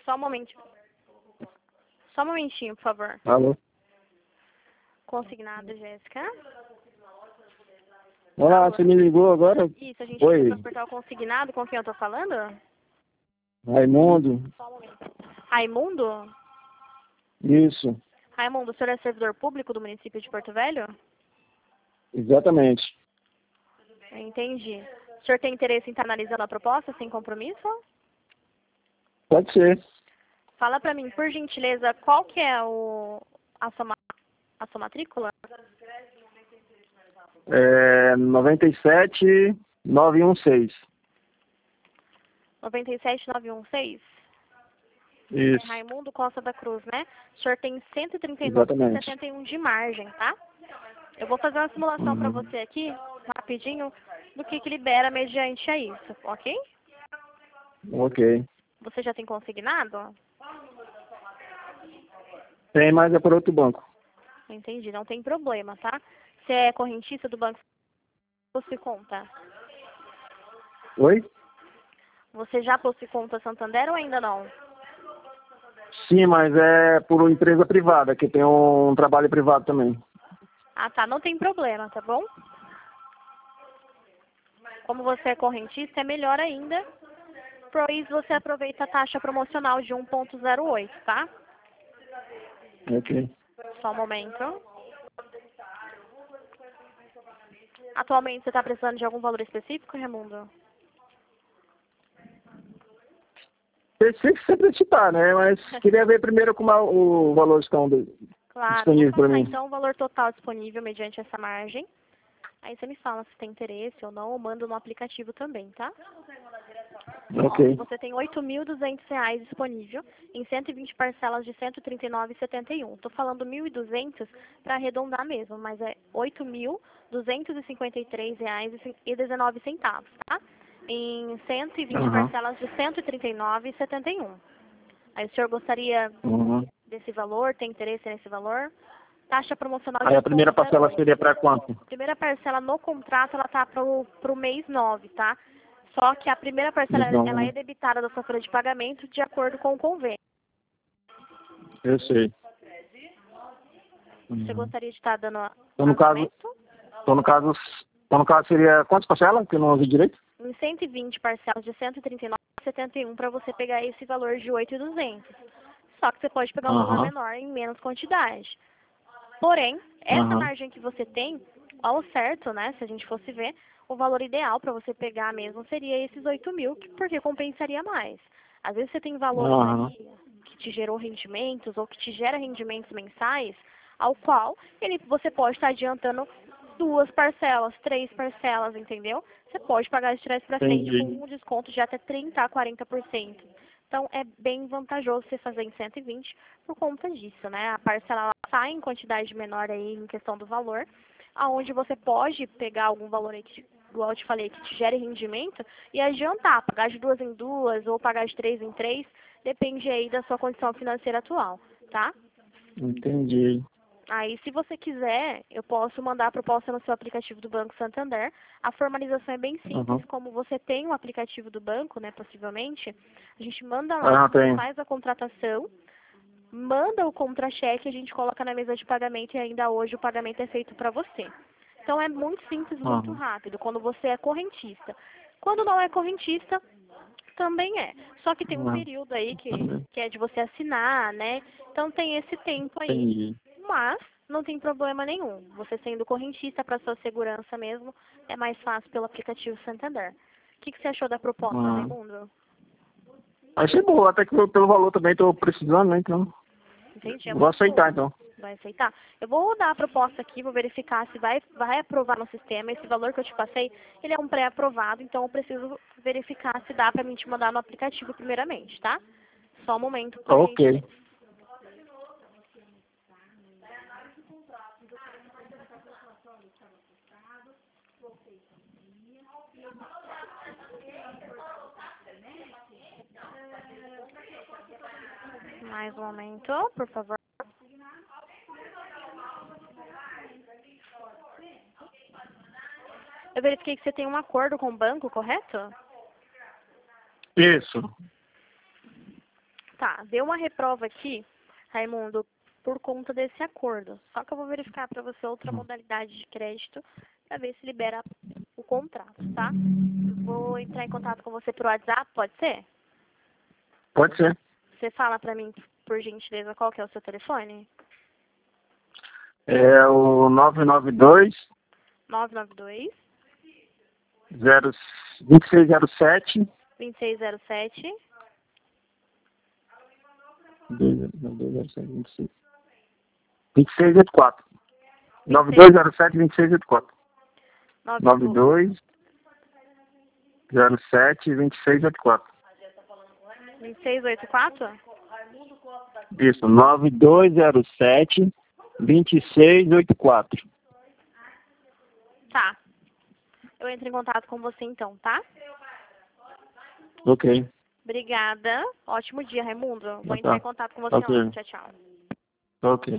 Só um momento. Só um momentinho, por favor. Alô? Consignado, Jéssica. Olá, Alô? você me ligou agora? Isso, a gente Oi. quer transportar o consignado. Com quem eu tô falando? Raimundo? Só um momento. Raimundo? Isso, Raimundo, o senhor é servidor público do município de Porto Velho? exatamente. Entendi. O senhor tem interesse em estar analisando a proposta sem compromisso? Pode ser. Fala pra mim, por gentileza, qual que é a sua matrícula? 97916. 97916? Isso, Raimundo Costa da Cruz, né? O senhor tem exatamente. 139,71 de margem, tá? Eu vou fazer uma simulação pra você aqui, rapidinho, do que libera mediante a isso, ok? Ok. Você já tem consignado? Tem, mas é por outro banco. Entendi, não tem problema, tá? Você é correntista do Banco Posse Conta? Oi? Você já possui conta Santander ou ainda não? Sim, mas é por empresa privada, que tem um trabalho privado também. Ah, tá, não tem problema, tá bom? Como você é correntista, é melhor ainda, pois você aproveita a taxa promocional de 1,08, tá? Ok. Só um momento. Atualmente você está precisando de algum valor específico, Raimundo? Pensei que sempre citar, né? Mas queria ver primeiro como o valor estão Claro, disponível vou para passar mim. então o valor total disponível mediante essa margem. Aí você me fala se tem interesse ou não, ou manda no aplicativo também, tá? Ok. Ó, você tem R$ 8.200 disponível em 120 parcelas de R$ 139,71. Tô falando 1.200 para arredondar mesmo, mas é R$ 8.253,19, tá? Em 120 parcelas de R$ 139,71. Aí o senhor gostaria desse valor? Tem interesse nesse valor? Taxa promocional de Aí a primeira parcela 1,08. seria para quanto? A primeira parcela no contrato, ela tá pro mês 9, tá? Só que a primeira parcela, ela é debitada da sua folha de pagamento de acordo com o convênio. Eu sei. Você gostaria de estar dando Então, no caso, seria quantas parcelas? Que eu não ouvi direito? em 120 parcelas de R$ 139,71 para você pegar esse valor de 8.200. Só que você pode pegar um valor menor em menos quantidade. Porém, essa margem que você tem, ao certo, né, se a gente fosse ver, o valor ideal para você pegar mesmo seria esses 8.000, porque compensaria mais. Às vezes você tem valores aí que te gerou rendimentos ou que te gera rendimentos mensais, ao qual você pode estar adiantando 2 parcelas, 3 parcelas, entendeu? Você pode pagar esse trás para frente com um desconto de até 30% a 40%. Então, é bem vantajoso você fazer em 120 por conta disso, né? A parcela ela sai em quantidade menor aí em questão do valor, aonde você pode pegar algum valor aí que, igual eu te falei, que te gere rendimento e adiantar, pagar de 2 em 2 ou pagar de 3 em 3, depende aí da sua condição financeira atual, tá? Entendi. Aí, se você quiser, eu posso mandar a proposta no seu aplicativo do Banco Santander. A formalização é bem simples, como você tem um aplicativo do banco, né, possivelmente, a gente manda lá, faz a contratação, manda o contra-cheque, a gente coloca na mesa de pagamento e ainda hoje o pagamento é feito para você. Então, é muito simples, muito rápido, quando você é correntista. Quando não é correntista, também é. Só que tem um período aí que é de você assinar, né? Então, tem esse tempo aí. Entendi. Mas não tem problema nenhum. Você sendo correntista para sua segurança mesmo, é mais fácil pelo aplicativo Santander. O que você achou da proposta, Raimundo? Achei boa, até que pelo valor também estou precisando, né? Então, Entendi. vou aceitar, então. Vai aceitar? Eu vou dar a proposta aqui, vou verificar se vai aprovar no sistema. Esse valor que eu te passei, ele é um pré-aprovado, então eu preciso verificar se dá para mim te mandar no aplicativo primeiramente, tá? Só um momento, por gentileza. Mais um momento, por favor. Eu verifiquei que você tem um acordo com o banco, correto? Isso. Tá, deu uma reprova aqui, Raimundo, por conta desse acordo. Só que eu vou verificar para você outra modalidade de crédito para ver se libera o contrato, tá? Eu vou entrar em contato com você por WhatsApp, pode ser? Pode ser. Você fala para mim, por gentileza, qual que é o seu telefone? É o 992 992 2607 2607 2684. 9207 2684. 9207 2684. 2684? Isso, 9207 2684. Tá. Eu entro em contato com você então, tá? Ok. Obrigada. Ótimo dia, Raimundo. Vou Tá. entrar em contato com você Ok. ontem. Tchau, tchau. Ok.